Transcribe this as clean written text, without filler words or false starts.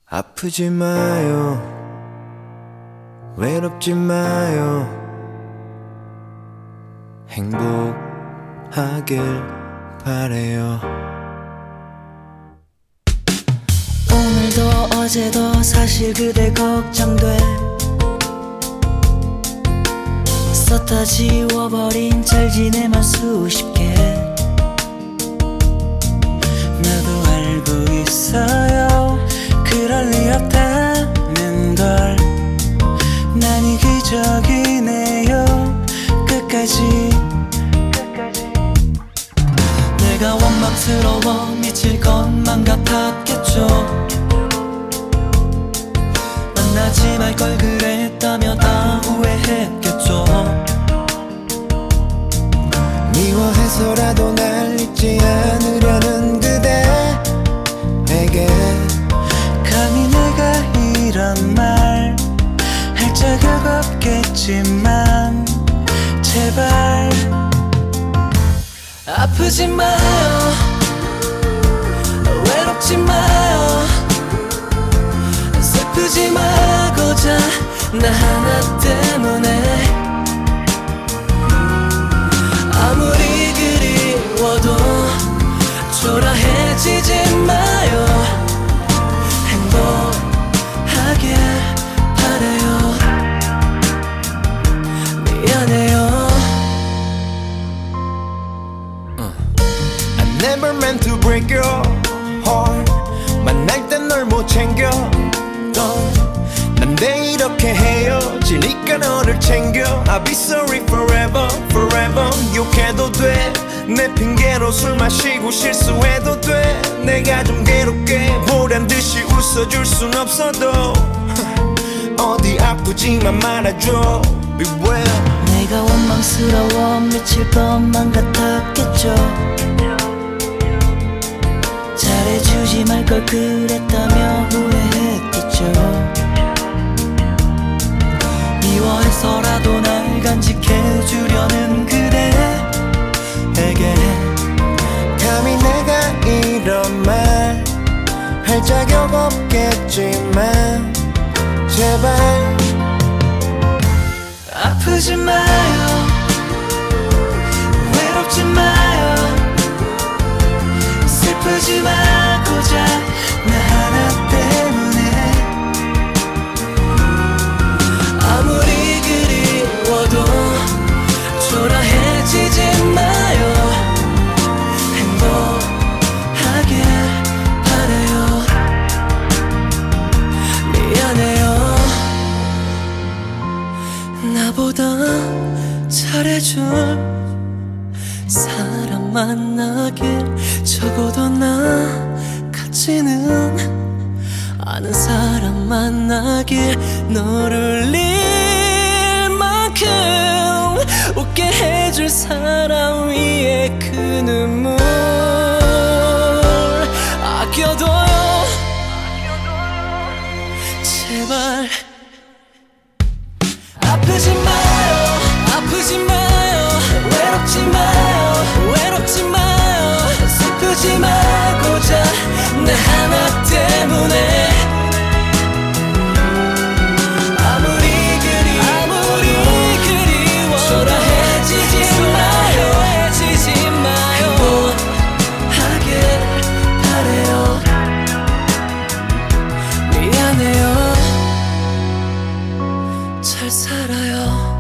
아프지 마요, 외롭지 마요, 행복하길 바래요. 오늘도 어제도 사실 그대 걱정돼. 썼다 지워버린 잘 지내만 수십 개. 나도 알고 있어요, 그럴 리 없다는 걸. 난이 기적이네요, 끝까지. 내가 원망스러워 미칠 것만 같았겠죠. 만나지 말 걸 그랬다며 다 후회했겠죠. 미워해서라도 날 잊지 않으려는 그대에게 감히 내가 이런 말 할 자격 없겠지만 제발 아프지 마요, 외롭지 마요, 슬프지 말고자 나 하나 때문에. 아무리 그리워도 초라해지지 마요, 행복하길 바래요. 미안해요. I never meant to break your heart. 만날 땐 널 못 챙겼던 난 내 이렇게 헤어지니까 너를 챙겨. I'll be sorry forever, forever. 욕해도 돼, 내 핑계로 술 마시고 실수해도 돼. 내가 좀 괴롭게 보란 듯이 웃어줄 순 없어도 어디 아프지만 말아줘, beware. 내가 원망스러워 미칠 것만 같았겠죠. 잘해주지 말 걸 그랬다며 후회했겠죠. 미워해서라도 날 간직해주려는 그대에게 감히 내가 이런 말 할 자격 없겠지만 제발 아프지 마요, 외롭지 마요, 슬프지 말고자 나 하나 때문에. 아무리 그리워도 초라해지지 마요, 행복하길 바래요. 미안해요. 나보다 잘해줄 사람 만나길, 적어도 나 같지는 않은 사람 만나길. 너를 울릴 만큼 웃게 해줄 사람 위에 그 눈물 아껴둬요, 제발. 아프지 마요, 아프지 마요, 외롭지 마요, 외롭지 마요, 슬프지 말고자 나 하나 때문에. 아무리 그리워 초라해지지 마요, 해지지 마요, 행복하길 바래요. 미안해요. 잘 살아요.